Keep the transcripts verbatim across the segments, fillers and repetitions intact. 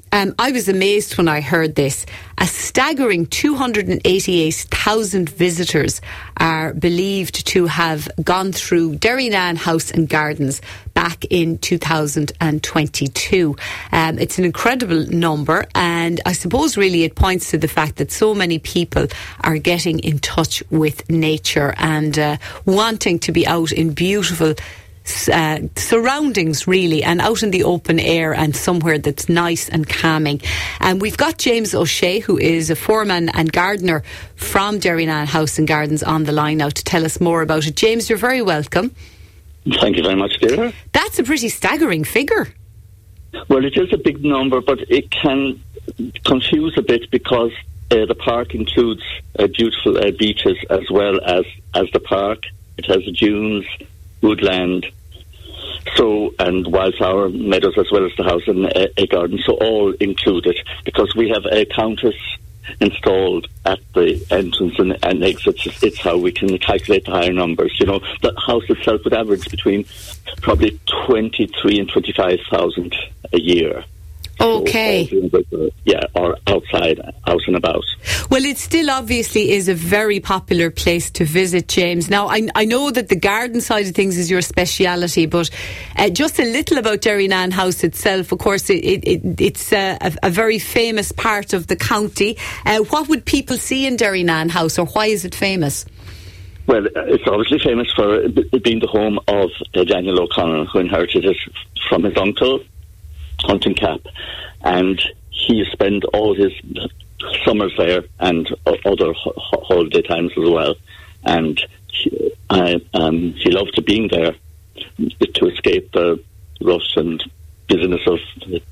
Um, I was amazed when I heard this. A staggering two hundred eighty-eight thousand visitors are believed to have gone through Derrynane House and Gardens back in two thousand twenty-two. Um, it's an incredible number, and I suppose really it points to the fact that so many people are getting in touch with nature and uh, wanting to be out in beautiful Uh, surroundings really, and out in the open air and somewhere that's nice and calming. And we've got James O'Shea, who is a foreman and gardener from Derrynane House and Gardens, on the line now to tell us more about it. James, you're very welcome. Thank you very much, dear. That's a pretty staggering figure. Well, it is a big number, but it can confuse a bit because uh, the park includes uh, beautiful uh, beaches as well as, as the park. It has dunes, woodland, so and wildflower meadows, as well as the house and a, a garden, so all included, because we have a countess installed at the entrance and, and exits. It's how we can calculate the higher numbers. You know, the house itself would average between probably twenty-three and twenty-five thousand a year. Okay. So, yeah, or outside, out and about. Well, it still obviously is a very popular place to visit, James. Now, I, I know that the garden side of things is your speciality, but uh, just a little about Derrynane House itself. Of course, it, it, it, it's a, a very famous part of the county. Uh, what would people see in Derrynane House, or why is it famous? Well, it's obviously famous for it being the home of uh, Daniel O'Connell, who inherited it from his uncle, Hunting Cap, and he spent all his summers there and other ho- holiday times as well. And he, I, um, he loved being there to escape the rush and busyness of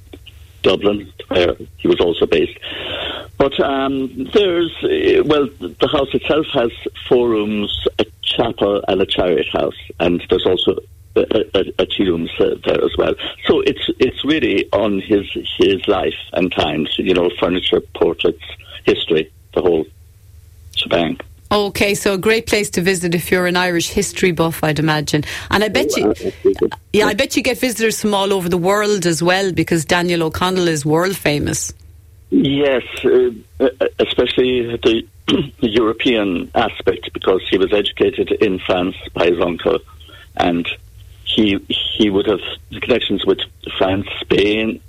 Dublin, where he was also based. But um, there's, uh, well, the house itself has four rooms, a chapel and a chariot house, and there's also a, a, a tea rooms uh, there as well. So it's it's really on his his life and times, you know, furniture, portraits, history, the whole shebang. Okay, so a great place to visit if you're an Irish history buff, I'd imagine. And I bet you, yeah, I bet you get visitors from all over the world as well, because Daniel O'Connell is world famous. Yes, uh, especially the, the European aspect, because he was educated in France by his uncle, and he he would have connections with France, Spain,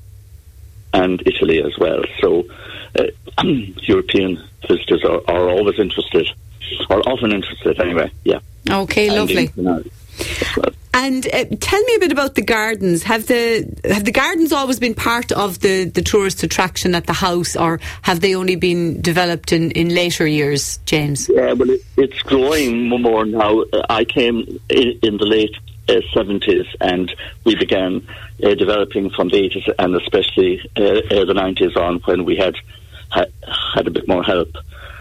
and Italy as well. So uh, European visitors are, are always interested, or often interested anyway, yeah. Okay, and lovely. Well. And uh, tell me a bit about the gardens. Have the have the gardens always been part of the, the tourist attraction at the house, or have they only been developed in, in later years, James? Yeah, well, it, it's growing more now. I came in, in the late uh, seventies, and we began uh, developing from the eighties and especially uh, uh, the nineties on, when we had, had had a bit more help.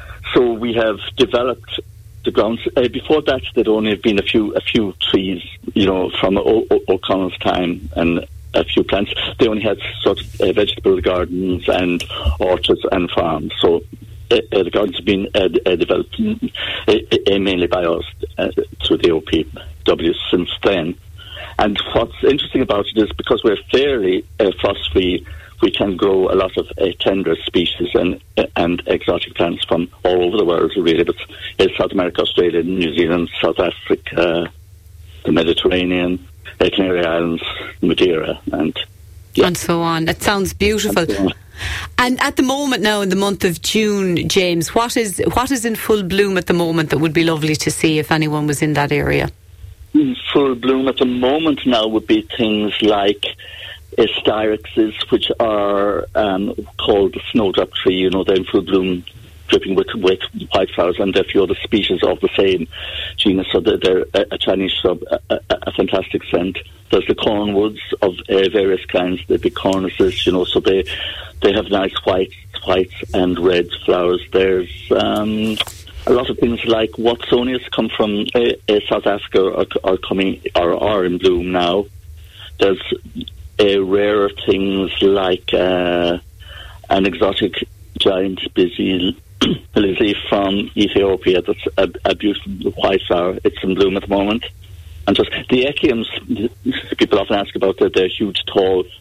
So we have developed the grounds. Uh, before that, there'd only have been a few a few trees, you know, from o- o- O'Connell's time, and a few plants. They only had sort of uh, vegetable gardens and orchards and farms. So uh, uh, the gardens have been uh, uh, developed uh, uh, mainly by us uh, through the O P W since then. And what's interesting about it is, because we're fairly uh, frost-free, we can grow a lot of uh, tender species and uh, and exotic plants from all over the world, really. But it's South America, Australia, New Zealand, South Africa, the Mediterranean, uh, Canary Islands, Madeira, and yeah. and so on. That sounds beautiful. And, so and at the moment now, in the month of June, James, what is what is in full bloom at the moment that would be lovely to see if anyone was in that area? in full bloom at the moment now would be things like uh, styrexes, which are um, called the snowdrop tree. You know, they're in full bloom, dripping with, with white flowers, and there are a few other species of the same genus. So they're, they're a, a Chinese shrub, a, a, a fantastic scent. There's the cornwoods of uh, various kinds, the big cornices, you know, so they they have nice white, white and red flowers. There's um, a lot of things like Watsonias come from uh, uh, South Africa, are, are coming or are in bloom now. There's uh, rarer things like uh, an exotic giant busy lily from Ethiopia. That's a, a beautiful white flower. It's in bloom at the moment. And just the echiums, people often ask about that. They're huge, tall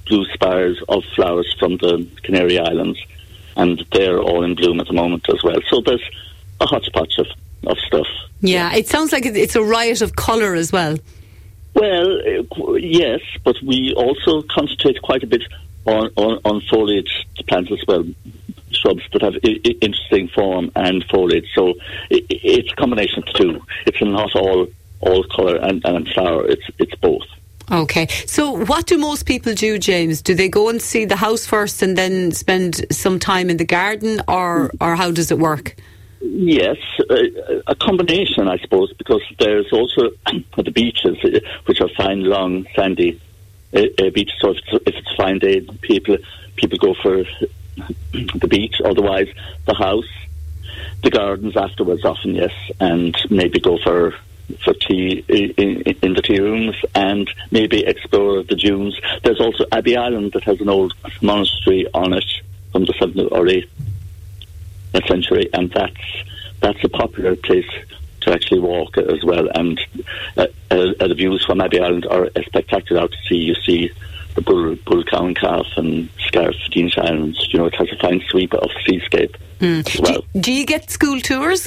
blue spires of flowers from the Canary Islands, and they're all in bloom at the moment as well. So there's a hodgepodge of, of stuff. Yeah, it sounds like it's a riot of colour as well. Well, uh, yes, but we also concentrate quite a bit on, on, on foliage plants as well, shrubs that have I- I interesting form and foliage. So it, it's a combination of the two. It's not all all colour and, and flower. It's it's both. Okay. So what do most people do, James? Do they go and see the house first and then spend some time in the garden, or or how does it work? Yes, uh, a combination, I suppose, because there's also the beaches, uh, which are fine, long, sandy uh, uh, beaches. So if it's, if it's a fine day, people people go for the beach. Otherwise, the house, the gardens afterwards, often, yes, and maybe go for for tea in, in the tea rooms, and maybe explore the dunes. There's also Abbey Island that has an old monastery on it from the seventh or eighth century, and that's that's a popular place to actually walk as well. And uh, uh, the views from Abbey Island are spectacular out to see. You see the Bull, Bull Cow and Calf and Scarf, Deanish Islands. You know, it has a fine sweep of seascape mm. as well. Do, do you get school tours?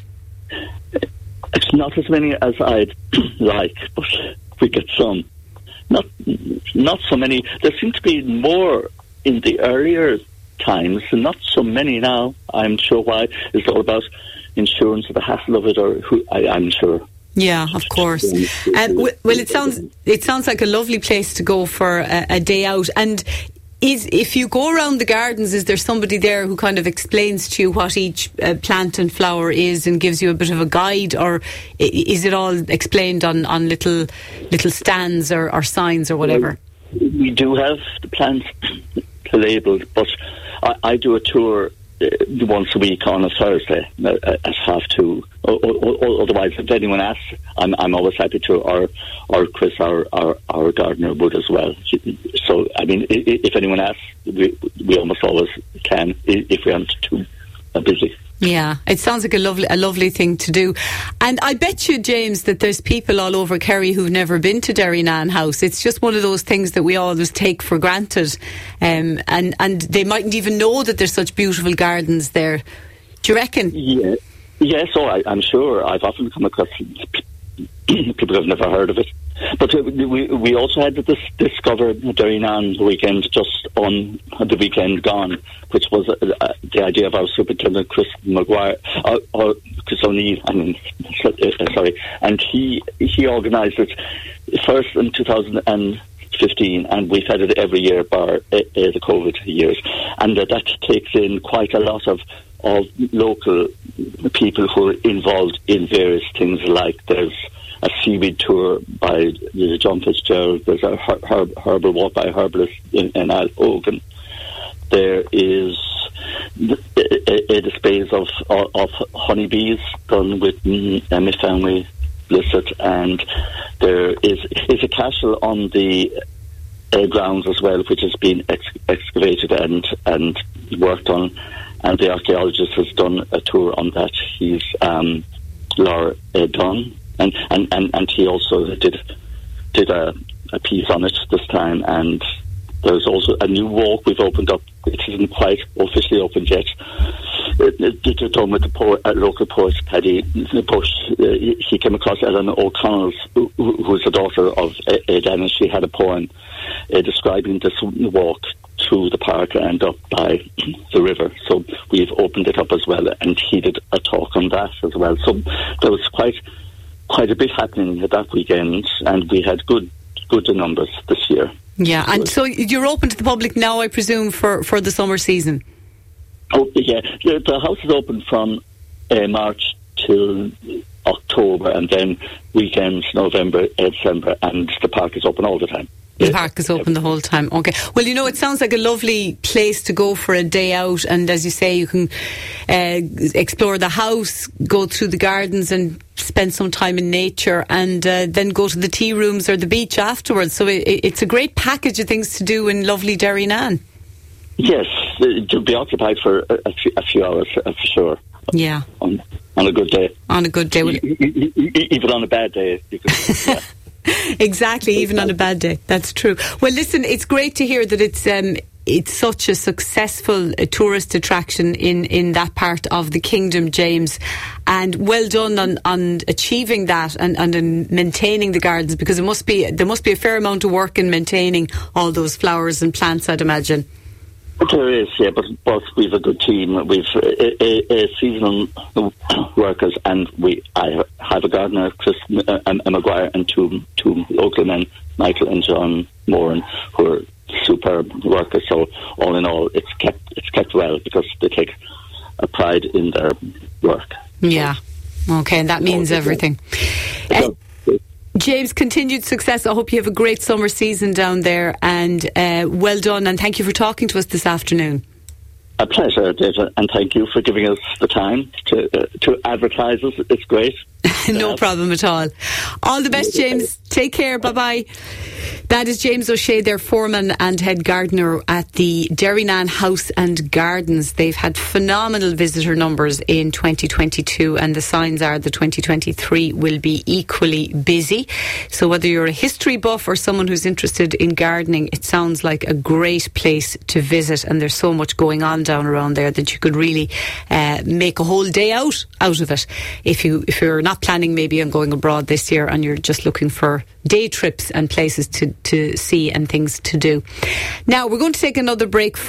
It's not as many as I'd like, but we get some. Not not so many. There seem to be more in the earlier times, and not so many now. I'm sure why. It's all about insurance or the hassle of it, or who, I, I'm sure. Yeah, of course. Um, well, it sounds it sounds like a lovely place to go for a, a day out. And is if you go around the gardens, is there somebody there who kind of explains to you what each uh, plant and flower is and gives you a bit of a guide, or is it all explained on, on little little stands or, or signs or whatever? We do have the plants labelled, but I, I do a tour uh, once a week on a Thursday uh, at half two. O- o- otherwise, if anyone asks, I'm, I'm always happy to, or or Chris, our, our, our gardener, would as well. So, I mean, if anyone asks, we, we almost always can, if we aren't too busy. Yeah, it sounds like a lovely a lovely thing to do. And I bet you, James, that there's people all over Kerry who've never been to Derrynane House. It's just one of those things that we always take for granted. Um, and, and they mightn't even know that there's such beautiful gardens there. Do you reckon? Yeah. Yes, oh, I, I'm sure. I've often come across people who have never heard of it. But uh, we we also had to dis- discover Derrynane the weekend, just on the weekend gone, which was uh, uh, the idea of our superintendent, Chris Maguire, uh, or Chris O'Neill, I mean, uh, sorry, and he he organised it first in two thousand fifteen, and we've had it every year bar uh, uh, the COVID years, and uh, that takes in quite a lot of of local people who are involved in various things, like there's a seaweed tour by John Fitzgerald, there's a her- her- herbal walk by a herbalist in, in Al Ogan. There is a, a displays of, of, of honeybees done with uh, Miss Family Lisset, and there is, is a castle on the uh, grounds as well, which has been ex- excavated and, and worked on, and the archaeologist has done a tour on that. He's um, Laura uh, Dunn. And, and, and, and he also did did a, a piece on it this time, and there's also a new walk we've opened up. It isn't quite officially opened yet. It's done with the poet, uh, local poet Paddy Bush. Uh, he came across Ellen O'Connell's, who, who's the daughter of Ed, and she had a poem uh, describing this walk through the park and up by the river. So we've opened it up as well, and he did a talk on that as well. So there was quite... quite a bit happening that weekend, and we had good good numbers this year. Yeah, and so you're open to the public now, I presume, for, for the summer season? Oh, yeah. The, the house is open from uh, March till October, and then weekends, November, December, and the park is open all the time. The park is open the whole time. Okay. Well, you know, it sounds like a lovely place to go for a day out, and as you say, you can uh, explore the house, go through the gardens and spend some time in nature, and uh, then go to the tea rooms or the beach afterwards. So it, it's a great package of things to do in lovely Derrynane. Yes, to be occupied for a, a, few, a few hours, uh, for sure. Yeah. On, on a good day. On a good day. E- e- e- even on a bad day. You could, yeah. Exactly, even on a bad day. That's true. Well, listen, it's great to hear that it's um, it's such a successful uh, tourist attraction in, in that part of the kingdom, James. And well done on, on achieving that and, and in maintaining the gardens, because it must be there must be a fair amount of work in maintaining all those flowers and plants, I'd imagine. There is, yeah, but, but we've a good team. We've a, a, a seasonal workers, and we I have a gardener, Chris uh, Maguire, and two two local men, Michael and John Moran, who are superb workers. So all in all, it's kept it's kept well because they take a pride in their work. Yeah, okay, and that means everything. Uh, James, continued success. I hope you have a great summer season down there, and uh, well done, and thank you for talking to us this afternoon. A pleasure, David, and thank you for giving us the time to uh, to advertise us. It's great. No problem at all. All the best, James. Take care. Bye-bye. That is James O'Shea, their foreman and head gardener at the Derrynane House and Gardens. They've had phenomenal visitor numbers in twenty twenty-two, and the signs are that twenty twenty-three will be equally busy. So whether you're a history buff or someone who's interested in gardening, it sounds like a great place to visit, and there's so much going on down around there that you could really uh, make a whole day out out of it if you if you're not planning maybe on going abroad this year and you're just looking for day trips and places to, to see and things to do. Now we're going to take another break.